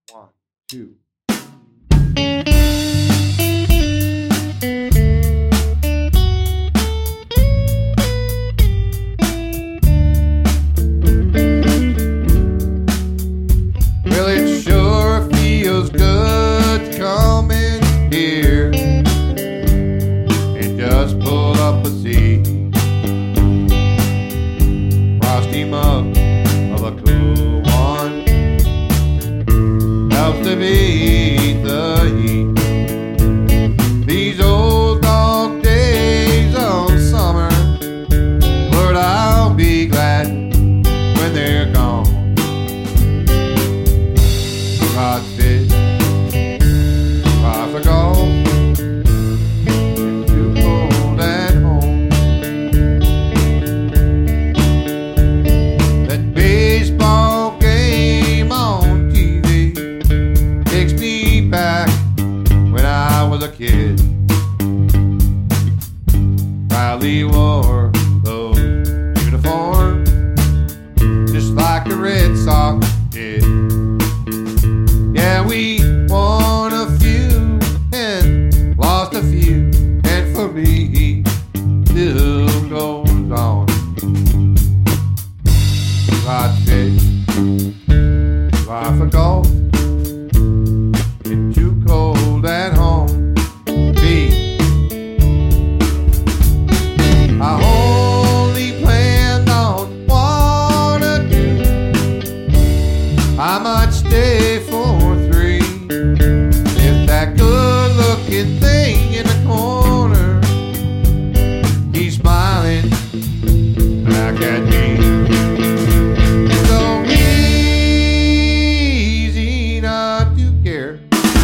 One, two. Well, it sure feels good to come in here and just pull up a seat. Frosty mug of a cool one helps to beat the heat. These old dog days of summer, Lord, I'll be glad when they're gone. Hot fish, off a golf, and too cold at home. That baseball game on TV takes me back when I was a kid. Riley wore those uniforms just like the Red Sox did. Yeah, we won a few and lost a few, and for me, still goes on. Hot fish, fly for golf, and too cold at home. Me, I only planned on one or two. I might stay for three if that good-looking thing in the corner keeps smiling back at me. It's so easy not to care.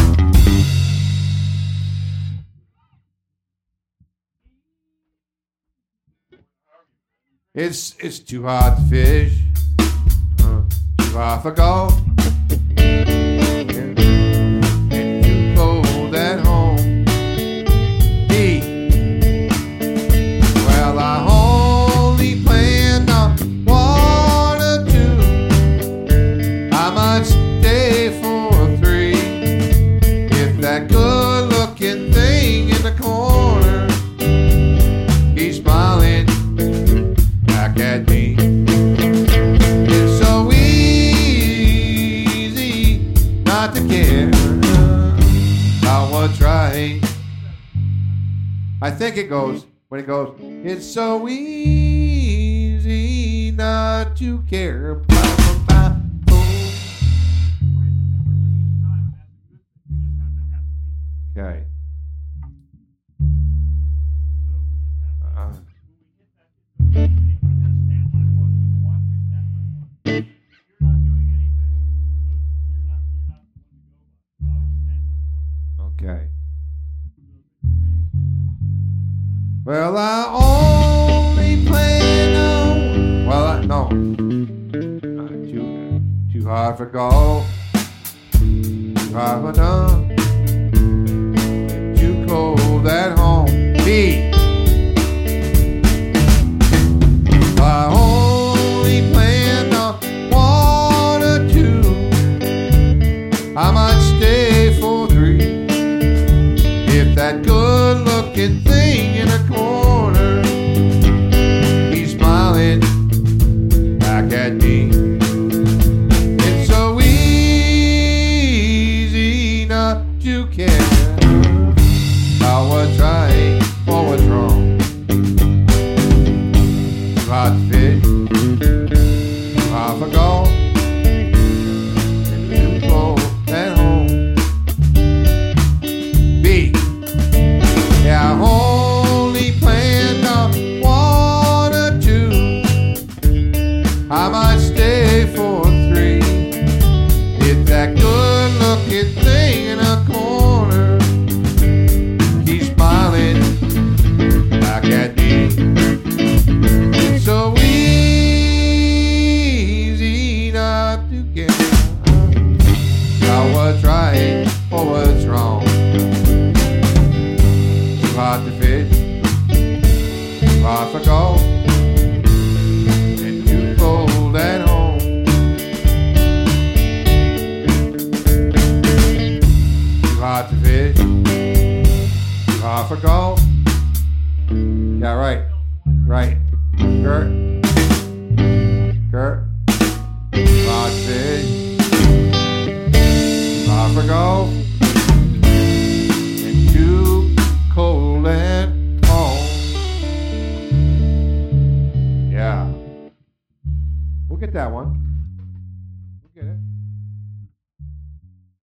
It's too hot to fish, too hot for golf, and too cold at home. Me, well, I only planned on one or two. I might stay for three if that good-looking thing in the corner keeps smiling back at me. It's so easy not to care about what's right. I think it goes, when it goes, it's so easy not to care. Okay. Okay. Well, I only plan on. Well, no. Too hard for golf. Too hard for dumb. Too cold at home. Me. I only planned on one or two. I might stay for three if that good-looking thing in the corner he's smiling back at me. It's so easy not to care about what's right or what's wrong. Too hot to fish, too hot for golf, and too cold at home. B, yeah, I only planned on one or two. I might stay for three if that good-looking thing in a corner keeps smiling back at me. It's so easy not to care about what's right or what's wrong. Too hot to fish, too hot for golf, and too cold at home. Off for golf. Yeah, right. Right. Kurt. Rockfish. Off for golf. Into cold and home. Yeah. We'll get that one.